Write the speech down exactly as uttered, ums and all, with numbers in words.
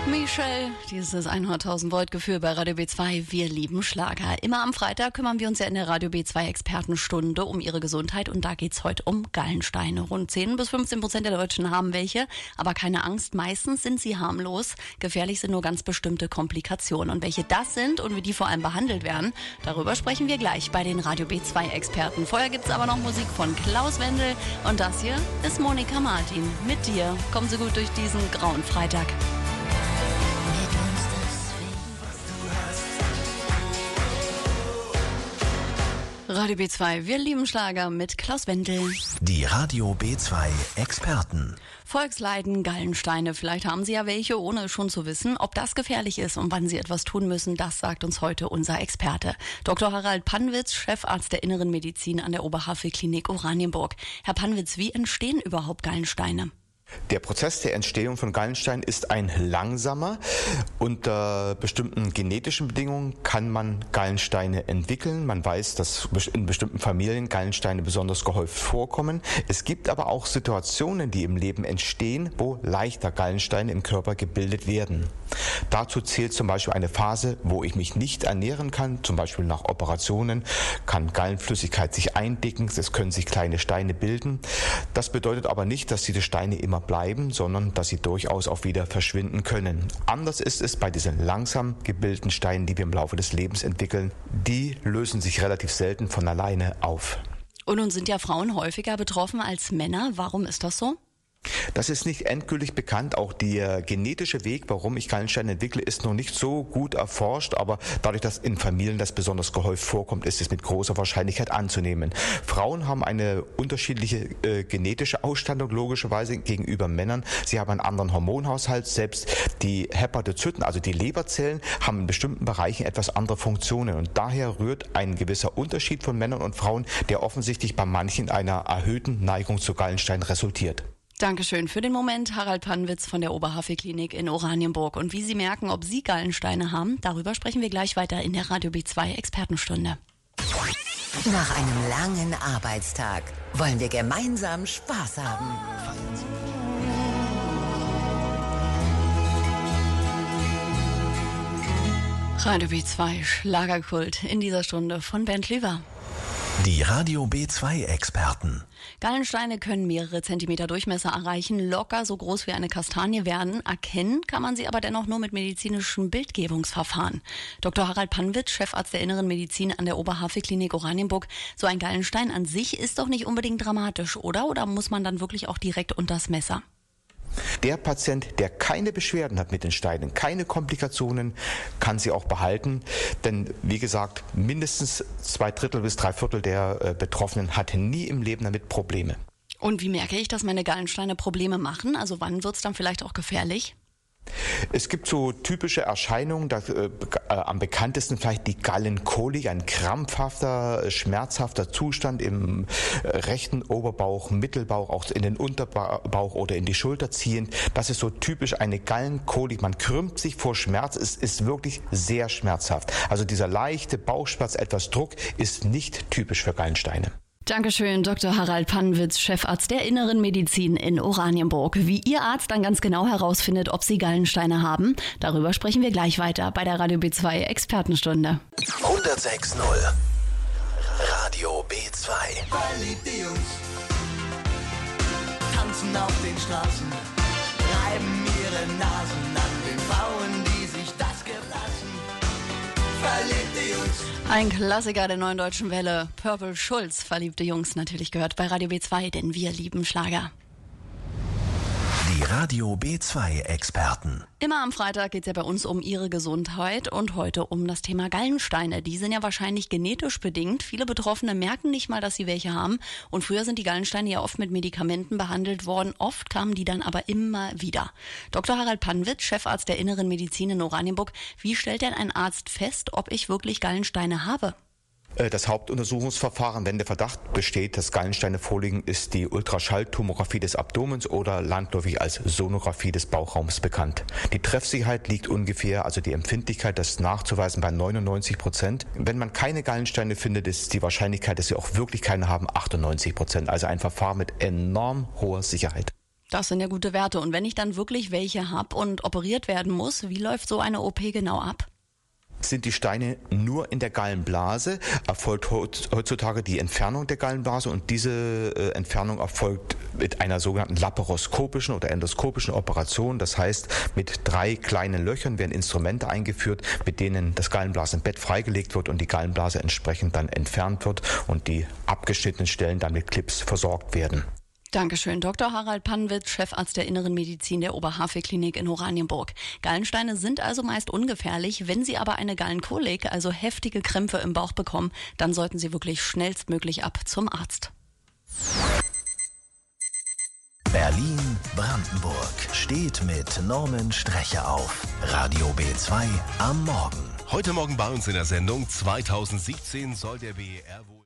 Michelle, dieses hunderttausend Volt Gefühl bei Radio B zwei, wir lieben Schlager. Immer am Freitag kümmern wir uns ja in der Radio B zwei Expertenstunde um ihre Gesundheit und da geht's heute um Gallensteine. Rund zehn bis fünfzehn Prozent der Deutschen haben welche, aber keine Angst, meistens sind sie harmlos. Gefährlich sind nur ganz bestimmte Komplikationen und welche das sind und wie die vor allem behandelt werden, darüber sprechen wir gleich bei den Radio B zwei Experten. Vorher gibt's aber noch Musik von Klaus Wendel und das hier ist Monika Martin. Mit dir kommen Sie gut durch diesen grauen Freitag. Radio B zwei, wir lieben Schlager mit Klaus Wendel. Die Radio B zwei Experten. Volksleiden, Gallensteine, vielleicht haben Sie ja welche, ohne es schon zu wissen. Ob das gefährlich ist und wann Sie etwas tun müssen, das sagt uns heute unser Experte. Doktor Harald Pannwitz, Chefarzt der Inneren Medizin an der Oberhavel-Klinik Oranienburg. Herr Pannwitz, wie entstehen überhaupt Gallensteine? Der Prozess der Entstehung von Gallensteinen ist ein langsamer. Unter bestimmten genetischen Bedingungen kann man Gallensteine entwickeln. Man weiß, dass in bestimmten Familien Gallensteine besonders gehäuft vorkommen. Es gibt aber auch Situationen, die im Leben entstehen, wo leichter Gallensteine im Körper gebildet werden. Dazu zählt zum Beispiel eine Phase, wo ich mich nicht ernähren kann, zum Beispiel nach Operationen, kann Gallenflüssigkeit sich eindicken, es können sich kleine Steine bilden. Das bedeutet aber nicht, dass diese Steine immer bleiben, sondern dass sie durchaus auch wieder verschwinden können. Anders ist es bei diesen langsam gebildeten Steinen, die wir im Laufe des Lebens entwickeln. Die lösen sich relativ selten von alleine auf. Und nun sind ja Frauen häufiger betroffen als Männer. Warum ist das so? Das ist nicht endgültig bekannt. Auch der genetische Weg, warum ich Gallensteine entwickle, ist noch nicht so gut erforscht. Aber dadurch, dass in Familien das besonders gehäuft vorkommt, ist es mit großer Wahrscheinlichkeit anzunehmen. Frauen haben eine unterschiedliche äh, genetische Ausstattung logischerweise gegenüber Männern. Sie haben einen anderen Hormonhaushalt. Selbst die Hepatozyten, also die Leberzellen, haben in bestimmten Bereichen etwas andere Funktionen. Und daher rührt ein gewisser Unterschied von Männern und Frauen, der offensichtlich bei manchen einer erhöhten Neigung zu Gallensteinen resultiert. Dankeschön für den Moment, Harald Pannwitz von der Oberhavel-Klinik in Oranienburg. Und wie Sie merken, ob Sie Gallensteine haben, darüber sprechen wir gleich weiter in der Radio B zwei Expertenstunde. Nach einem langen Arbeitstag wollen wir gemeinsam Spaß haben. Radio B zwei Schlagerkult in dieser Stunde von Bernd Lüwer. Die Radio B zwei Experten. Gallensteine können mehrere Zentimeter Durchmesser erreichen, locker so groß wie eine Kastanie werden. Erkennen kann man sie aber dennoch nur mit medizinischen Bildgebungsverfahren. Doktor Harald Pannwitz, Chefarzt der Inneren Medizin an der Oberhavel-Klinik Oranienburg. So ein Gallenstein an sich ist doch nicht unbedingt dramatisch, oder? Oder muss man dann wirklich auch direkt unters Messer? Der Patient, der keine Beschwerden hat mit den Steinen, keine Komplikationen, kann sie auch behalten. Denn wie gesagt, mindestens zwei Drittel bis drei Viertel der äh, Betroffenen hatten nie im Leben damit Probleme. Und wie merke ich, dass meine Gallensteine Probleme machen? Also wann wird es dann vielleicht auch gefährlich? Es gibt so typische Erscheinungen, da, äh, äh, am bekanntesten vielleicht die Gallenkolik, ein krampfhafter, äh, schmerzhafter Zustand im äh, rechten Oberbauch, Mittelbauch, auch in den Unterbauch oder in die Schulter ziehend. Das ist so typisch eine Gallenkolik. Man krümmt sich vor Schmerz, es ist wirklich sehr schmerzhaft. Also dieser leichte Bauchschmerz, etwas Druck, ist nicht typisch für Gallensteine. Dankeschön, Doktor Harald Pannwitz, Chefarzt der Inneren Medizin in Oranienburg. Wie Ihr Arzt dann ganz genau herausfindet, ob Sie Gallensteine haben, darüber sprechen wir gleich weiter bei der Radio B zwei Expertenstunde. hundertsechs Komma null Radio B zwei. Verliebte Jungs tanzen auf den Straßen, reiben ihre Nasen an den Frauen, die sich das geflassen. Verliebte Jungs. Ein Klassiker der neuen deutschen Welle. Purple Schulz, Verliebte Jungs, natürlich gehört bei Radio B zwei, denn wir lieben Schlager. Die Radio B zwei Experten. Immer am Freitag geht es ja bei uns um Ihre Gesundheit und heute um das Thema Gallensteine. Die sind ja wahrscheinlich genetisch bedingt. Viele Betroffene merken nicht mal, dass sie welche haben. Und früher sind die Gallensteine ja oft mit Medikamenten behandelt worden. Oft kamen die dann aber immer wieder. Doktor Harald Pannwitz, Chefarzt der Inneren Medizin in Oranienburg. Wie stellt denn ein Arzt fest, ob ich wirklich Gallensteine habe? Das Hauptuntersuchungsverfahren, wenn der Verdacht besteht, dass Gallensteine vorliegen, ist die Ultraschalltomographie des Abdomens oder landläufig als Sonographie des Bauchraums bekannt. Die Treffsicherheit liegt ungefähr, also die Empfindlichkeit, das nachzuweisen, bei neunundneunzig Prozent. Wenn man keine Gallensteine findet, ist die Wahrscheinlichkeit, dass sie auch wirklich keine haben, achtundneunzig Prozent. Also ein Verfahren mit enorm hoher Sicherheit. Das sind ja gute Werte. Und wenn ich dann wirklich welche habe und operiert werden muss, wie läuft so eine O P genau ab? Sind die Steine nur in der Gallenblase, erfolgt heutzutage die Entfernung der Gallenblase und diese äh, Entfernung erfolgt mit einer sogenannten laparoskopischen oder endoskopischen Operation. Das heißt, mit drei kleinen Löchern werden Instrumente eingeführt, mit denen das Gallenblasenbett freigelegt wird und die Gallenblase entsprechend dann entfernt wird und die abgeschnittenen Stellen dann mit Clips versorgt werden. Dankeschön. Doktor Harald Pannwitz, Chefarzt der Inneren Medizin der Oberhavel-Klinik in Oranienburg. Gallensteine sind also meist ungefährlich. Wenn Sie aber eine Gallenkolik, also heftige Krämpfe im Bauch bekommen, dann sollten Sie wirklich schnellstmöglich ab zum Arzt. Berlin, Brandenburg steht mit Norman Strecher auf. Radio B zwei am Morgen. Heute Morgen bei uns in der Sendung zweitausendsiebzehn soll der B E R wohl